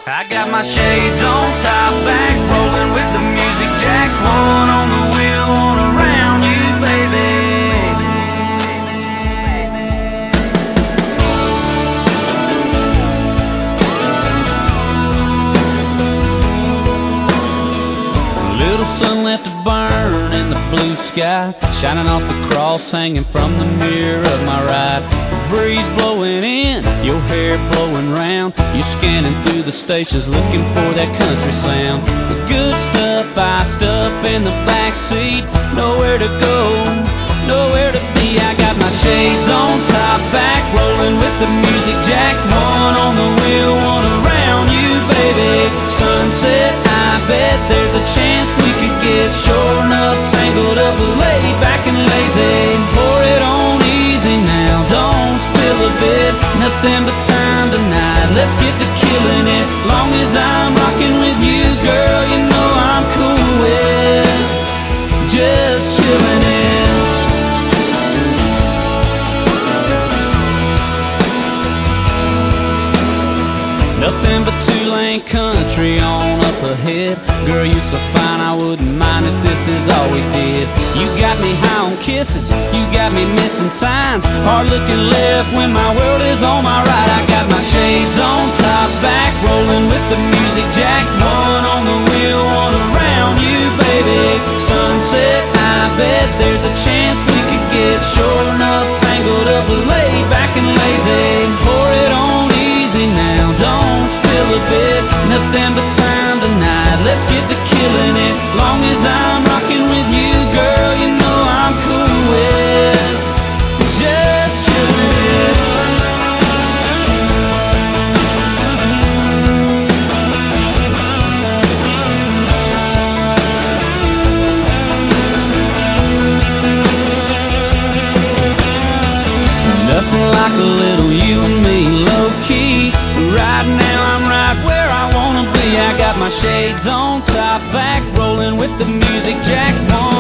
I got my shades on, top back, rolling with the music jack. One on the wheel, one around you, baby. Little sun left to burn in the blue sky, shining off the cross hanging from the mirror of my ride. The breeze blowing in, your hair blowing round. You're scanning through the stations looking for that country sound. The good stuff iced up in the back seat. Nowhere to go, nowhere to be. I got my shades on, top back, rolling with the music jack. One on the wheel, one around you, baby. Sunset, I bet there's a chance we could get shorn up, tangled up, laid back and lazy. Pour it on easy now, don't spill a bit. Nothing but time tonight, let's get to killing it. Long as I'm rocking with you, girl, you know I'm cool with just chilling it. Nothing but two-lane country on up ahead. Girl, you're so fine, I wouldn't mind if this is all we did. You got me high on kisses, you got me missing signs. Hard looking left when my world is on my right. I got my shades on, top back, rolling with the music jack. One on the wheel, one around you, baby. Sunset, I bet there's a chance we could get shorn up, tangled up, laid back and lazy. Pour it on easy now, don't spill a bit. Nothing but time tonight, let's get to killing it. Long as I'm rocking with you, girl, you know I'm cool with just chilling it. Nothing like a little you and me, low-key. Right now I'm right where I wanna be. I got my shades on, top back, rolling with the music jack. One